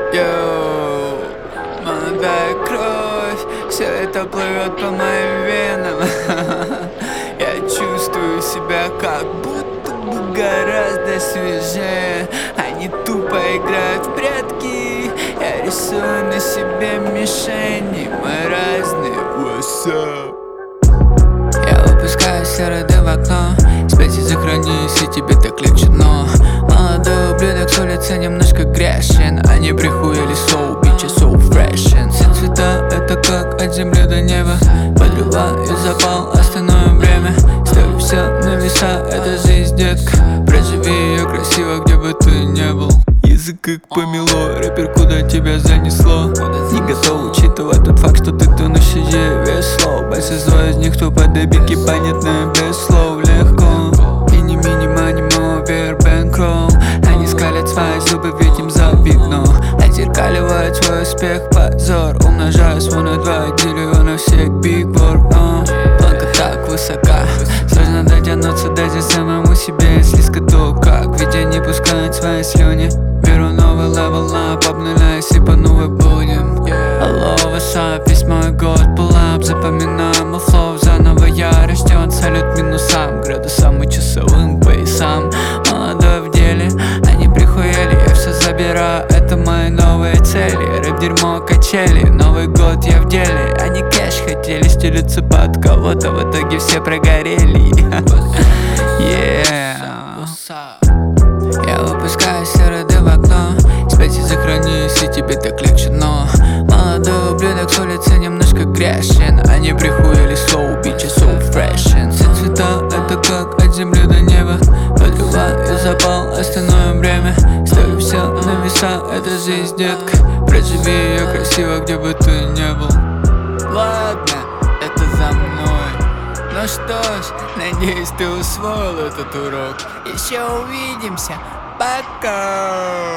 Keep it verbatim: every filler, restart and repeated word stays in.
Йоу, молодая кровь, все это плывет по моим венам. Я чувствую себя как будто бы гораздо свежее. Они тупо играют в прятки. Я рисую на себе мишени, мы разные. What's up? Я выпускаю серый дым в окно. Спеси сохранись, и тебе так легче, но молодой ублюдок с улицы немножко грешен. Они прихуяли соу, бичи so freshen. Все цвета это как от земли до неба. Подрываю запал, остановим время. Ставлю все на веса, это жизнь, детка. Проживи ее красиво, где бы ты не был. Язык как помело, рэпер, куда тебя занесло? Не готов учитывать тот факт, что ты тонущий весло. Большинство из них тупо дебики, понятно без слов. Легко, мини мини мани мовер бэнкролл. Они скалят свои зубы, ведь им за вигно. Отзеркаливают свой успех, позор. Умножаю свой на два, делю его на всех бигборд. Планка так высока, сложно дотянуться даже самому себе. Если скоту как, ведь они пускают свои слюни. Беру новый левел ап, обнуляюсь и по новой будем. Hello, what's up, весь мой год pull up. Запоминаю мой флоу, заново я рожден. Салют минусам, градусам и часовым поясам. Молодой в деле, они прихуели, я все забираю, это мои новые цели. Рэп дерьмо, качели, Новый год я в деле. Они кэш хотели, стелются под кого-то, в итоге все прогорели. Yeah. Я выпускаю серый дым в окно. Спеси сохранись, и тебе так легче, но молодой ублюдок с улицы немножко грешен. Они прихуяли соу, бичи so freshen. Все цвета это как от земли до неба. Подрываю запал, остановим время. Ставлю все на веса, это жизнь, детка. Проживи ее красиво, где бы ты не был. Ладно, это за мной. Ну что ж, надеюсь, ты усвоил этот урок. Еще увидимся, пока.